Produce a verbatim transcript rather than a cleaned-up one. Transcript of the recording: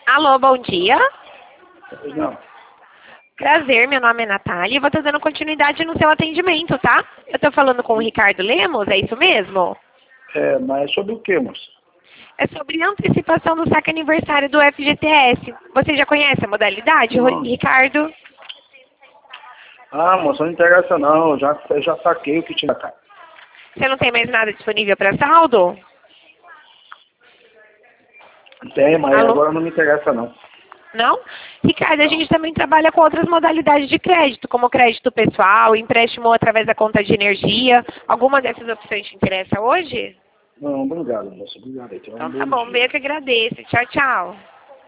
Alô, bom dia. Não. Prazer, meu nome é Natália e vou estar dando continuidade no seu atendimento, tá? Eu estou falando com o Ricardo Lemos, é isso mesmo? É, mas sobre o que, moça? É sobre antecipação do saque aniversário do F G T S. Você já conhece a modalidade, Não. Ricardo? Ah, moça, não interessa não. Eu já, eu já saquei o que tinha cá. Você não tem mais nada disponível para saldo? Tem, mas Alô? agora não me interessa não. Não? Ricardo, a gente também trabalha com outras modalidades de crédito, como crédito pessoal, empréstimo através da conta de energia. Alguma dessas opções te interessa hoje? Não, obrigado, moça. Obrigado aí. Tenha um Então tá bom bom, dia. eu que agradeço. Tchau, tchau.